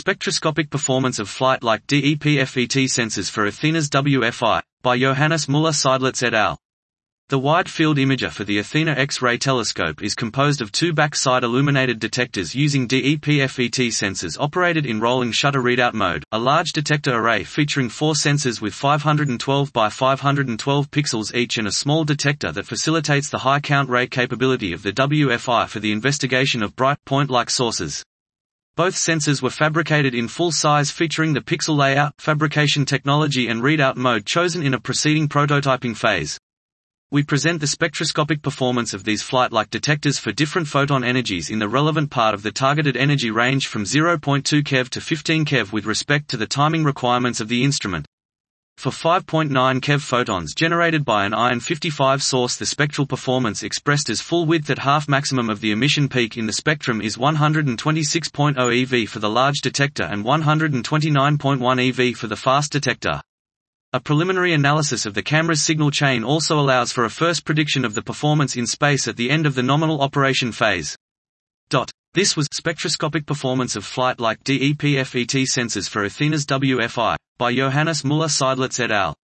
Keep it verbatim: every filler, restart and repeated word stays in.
Spectroscopic performance of flight-like D E P F E T sensors for Athena's W F I, by Johannes Müller-Seidlitz et al. The wide-field imager for the Athena X-ray telescope is composed of two back-side illuminated detectors using D E P F E T sensors operated in rolling shutter readout mode, a large detector array featuring four sensors with five hundred twelve by five hundred twelve pixels each and a small detector that facilitates the high count rate capability of the W F I for the investigation of bright, point-like sources. Both sensors were fabricated in full size featuring the pixel layout, fabrication technology and readout mode chosen in a preceding prototyping phase. We present the spectroscopic performance of these flight-like detectors for different photon energies in the relevant part of the targeted energy range from zero point two keV to fifteen keV with respect to the timing requirements of the instrument. For five point nine keV photons generated by an iron fifty-five source, the spectral performance expressed as full width at half maximum of the emission peak in the spectrum is one hundred twenty-six point zero E V for the large detector and one hundred twenty-nine point one E V for the fast detector. A preliminary analysis of the camera's signal chain also allows for a first prediction of the performance in space at the end of the nominal operation phase. This was Spectroscopic Performance of Flight-like D E P F E T Sensors for Athena's W F I, by Johannes Müller-Seidlitz et al.